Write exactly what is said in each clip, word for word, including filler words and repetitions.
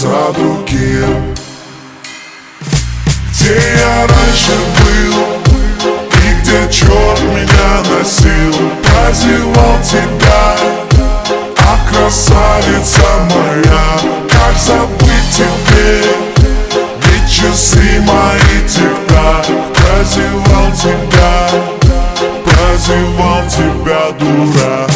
за другим. Где я раньше был и где черт меня носил, прозевал тебя, а красавица моя, как забыть теперь? Ведь часы мои тик-так, прозевал тебя, прозевал тебя, дурак.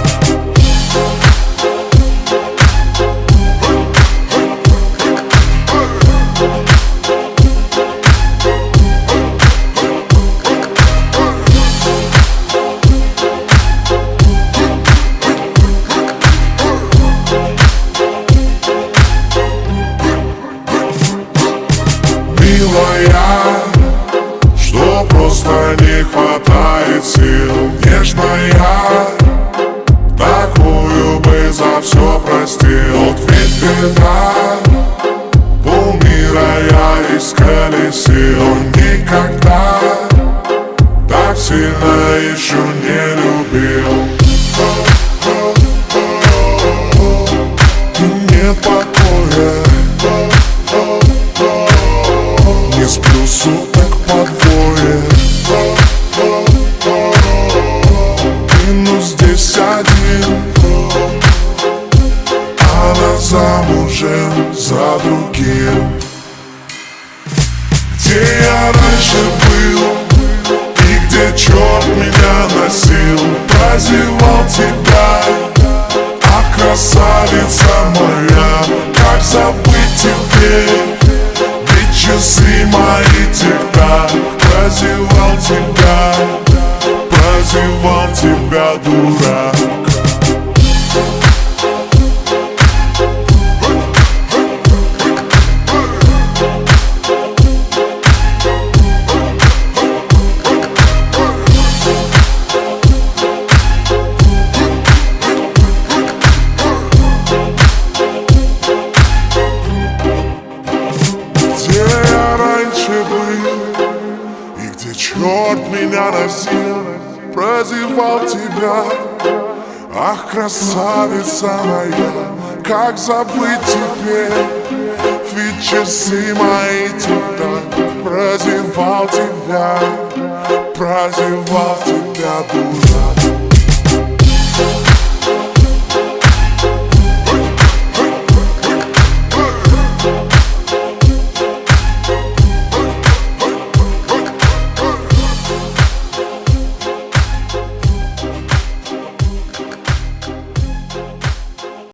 Милая, что просто не хватает сил. Нежная, такую бы за все простил. Вот ведь беда, полмира я исколесил, но никогда так сильно еще не любил. И нет покоя, не сплю суток по двое. Минус здесь один, она замужем за другим. Где я раньше был и где черт меня носил, прозевал тебя, а красавица моя, как забыть теперь? Часы мои тик-так, прозевал тебя, прозевал тебя, дурак. Черт меня носил, прозевал тебя, ах, красавица моя, как забыть теперь? Ведь часы мои тик-так, прозевал тебя, прозевал тебя, дурак.